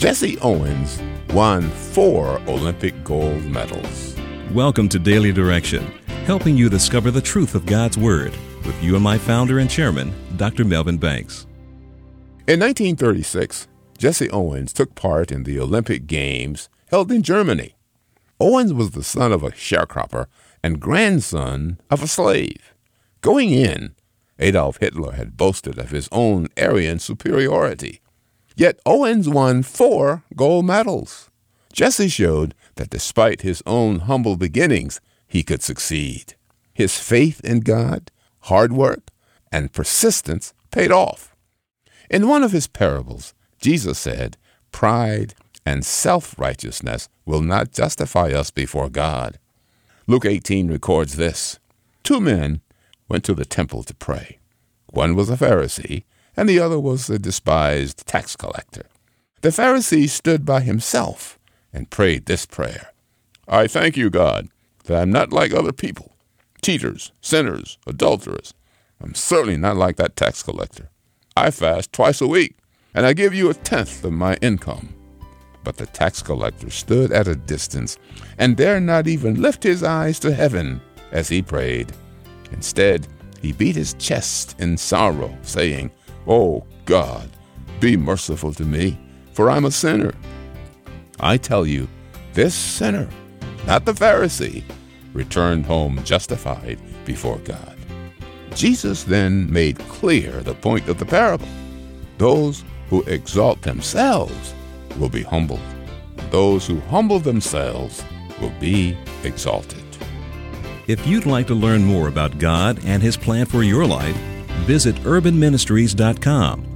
Jesse Owens won 4 Olympic gold medals. Welcome to Daily Direction, helping you discover the truth of God's Word with you and my founder and chairman, Dr. Melvin Banks. In 1936, Jesse Owens took part in the Olympic Games held in Germany. Owens was the son of a sharecropper and grandson of a slave. Going in, Adolf Hitler had boasted of his own Aryan superiority. Yet Owens won 4 gold medals. Jesse showed that despite his own humble beginnings, he could succeed. His faith in God, hard work, and persistence paid off. In one of his parables, Jesus said, "Pride and self-righteousness will not justify us before God." Luke 18 records this. 2 men went to the temple to pray. One was a Pharisee, and the other was a despised tax collector. The Pharisee stood by himself and prayed this prayer: "I thank you, God, that I'm not like other people, cheaters, sinners, adulterers. I'm certainly not like that tax collector. I fast twice a week, and I give you 1/10 of my income." But the tax collector stood at a distance and dared not even lift his eyes to heaven as he prayed. Instead, he beat his chest in sorrow, saying, "Oh God, be merciful to me, for I'm a sinner." I tell you, this sinner, not the Pharisee, returned home justified before God. Jesus then made clear the point of the parable. Those who exalt themselves will be humbled. Those who humble themselves will be exalted. If you'd like to learn more about God and His plan for your life, visit urbanministries.com